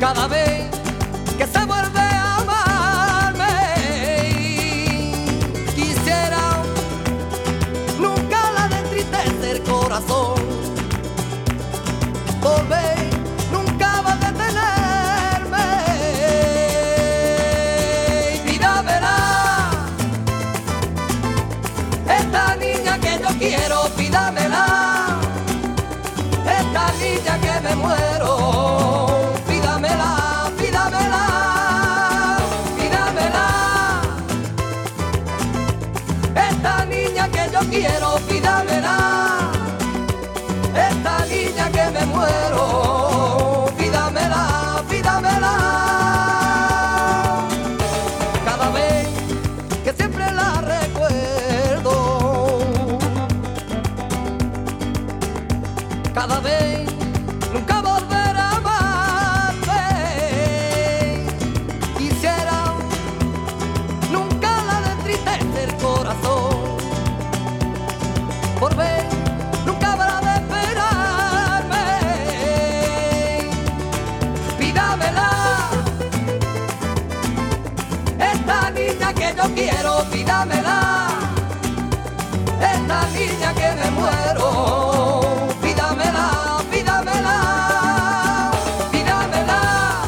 cada vez que se vuelve a amarme. Quisiera nunca la de entristecer el corazón, volver nunca va a detenerme. Vida verá, esta niña que yo quiero, pídamela, esta niña que me muero, pídamela, pídamela, pídamela, esta niña que yo quiero, pídamela, esta niña que me muero, pídamela, pídamela. Cada vez que siempre la recuerdo, cada vez nunca volver a amarte. Quisiera nunca la de entristecer el corazón, por ver nunca habrá de esperarme. Pídamela, esta niña que yo quiero, pídamela, esta niña que me muero, pídamela, pídamela, pídamela,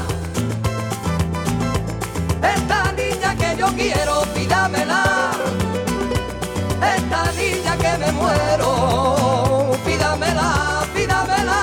esta niña que yo quiero, pídamela, esta niña que me muero, pídamela, pídamela.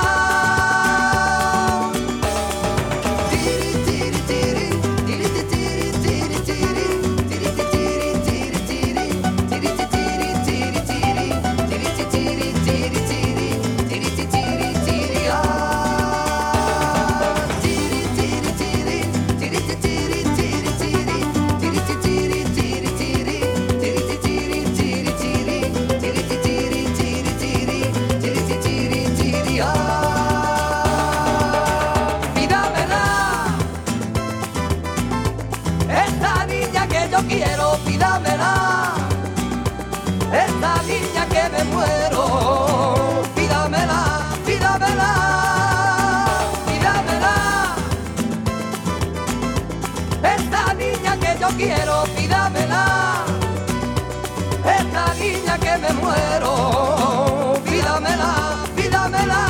Esta niña que yo quiero, pídamela, esta niña que me muero, pídamela, pídamela, pídamela, esta niña que yo quiero, pídamela, esta niña que me muero, pídamela, pídamela,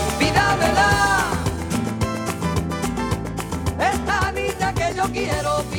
pídamela, esta niña que yo quiero.